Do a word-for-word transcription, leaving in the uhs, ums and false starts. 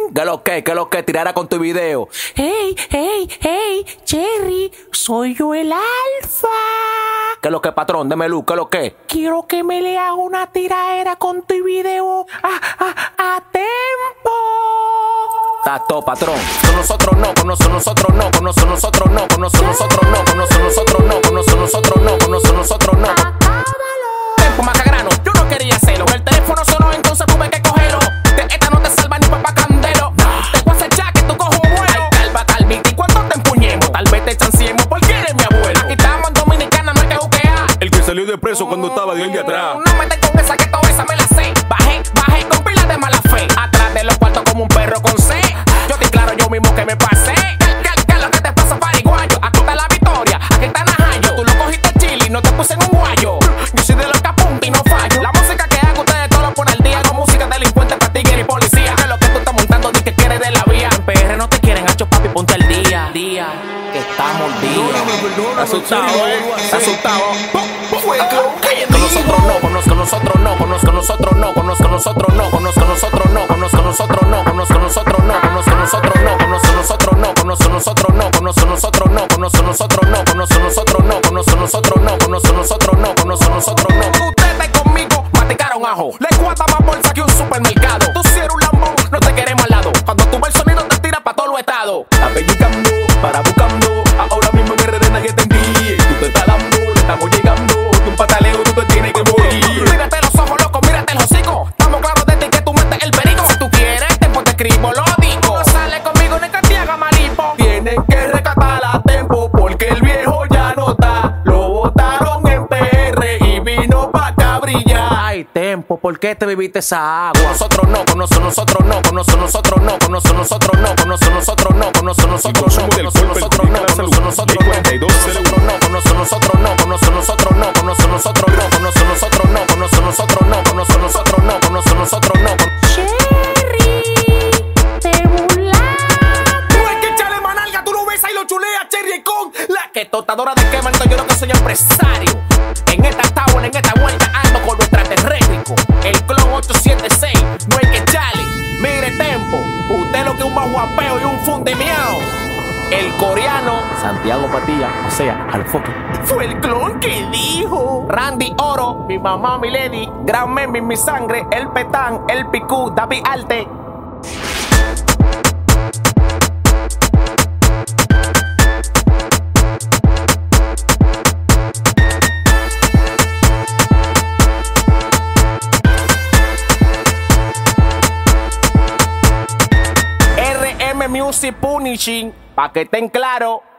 ¿Qué lo que? ¿Qué lo que? Tirara con tu video. Hey, hey, hey, Cherry, soy yo el Alfa. ¿Qué lo que, patrón? Deme luz. ¿Qué lo que? Quiero que me le haga una tiraera con tu video a, a, a tempo. Tato, patrón. Con nosotros no, con nosotros nosotros no, con nosotros nosotros no, con nosotros nosotros no, con nosotros nosotros no, con nosotros nosotros no, con nosotros nosotros no. Tempo macagrano, yo no quería hacerlo. El teléfono sonó, entonces tuve que cogerlo. De esta no te salva ni papá candelo. Te voy a hacer ya que tú coges un vuelo. Ay, calva, calvita, ¿y cuánto te empuñemos? Tal vez te chanciemos porque eres mi abuelo. Aquí estamos en Dominicana, no hay que juquear. El que salió de preso cuando estaba de él de atrás. No me te con esa que toda esa me la sé. Bajé, bajé con pila de mala fe. Atrás de los cuartos como un perro con C. Yo te claro yo mismo que me pasé. ¿Qué, qué, qué es lo que te pasa, pariguayo? Aquí está la victoria, aquí está Najayo. Tú lo cogiste chile y no te puse en un guayo. Yo soy de los que apunta y no fallo. La música que hago ustedes todos los ponen al día. No música delincuente, patiguera y policía. ¿Qué es lo que tú estás montando? Di que quieres de la vía. En P R no te quieren, hacho papi, ponte al día. Día, que estamos día. Asustado, eh. Asustado. Con nosotros no, con nosotros no, con nosotros no, con nosotros no, con nosotros no, con nosotros no, con nosotros no, con nosotros no, con nosotros no, con nosotros no, con nosotros no, con nosotros no, con nosotros no, con nosotros no, con nosotros no, con nosotros no, con nosotros no. Ustedes conmigo maticaron ajo. Le cuesta más bolsa que un supermercado. Tú si eres un lambón, no te queremos al lado. Cuando tú ves el sonido te tira pa' todos los estados. Está pellizcando, para buscando. Ahora mismo en R D nadie te envíe. Tú te estás dando, le estamos llegando. Un pataleo tú te tienes que morir. Mírate los ojos, loco, mírate el hocico. Estamos claros de ti que tú metes el perico. Si tú quieres, tiempo te escribo, lo digo. No sale conmigo ni que te haga maripo. Tienen que rescatar a tiempo porque el viejo ya no está. Lo botaron en P R y vino pa' acá brillar. Ay, Tempo, ¿por qué te bebiste esa agua? Nosotros no, con nosotros no, con nosotros no, con nosotros no, con nosotros no, con nosotros no, con nosotros no, con nosotros no, con nosotros no, con nosotros no, con nosotros no, con nosotros no, con nosotros no, con nosotros no, con nosotros no, con nosotros no, con nosotros no, con nosotros no. Cherry, te burlaste. Tú es que echale manalga, tú lo ves ahí lo chulea, Cherry con la Que totadora de quema, entonces yo lo que soy empresario. En esta tabla, en esta vuelta ando con lo extraterréstrico. El clon ocho siete seis, no hay que echarle. Mire Tempo, usted lo que es un bajuapeo y un fundemiao. El coreano Santiago Patilla, o sea, al foque. fue el clon que dijo. Randy Oro, mi mamá, mi lady. Gran Membi, mi sangre. El Petán, el Picú, David Alte. R M Music Punishing, pa' que estén claros.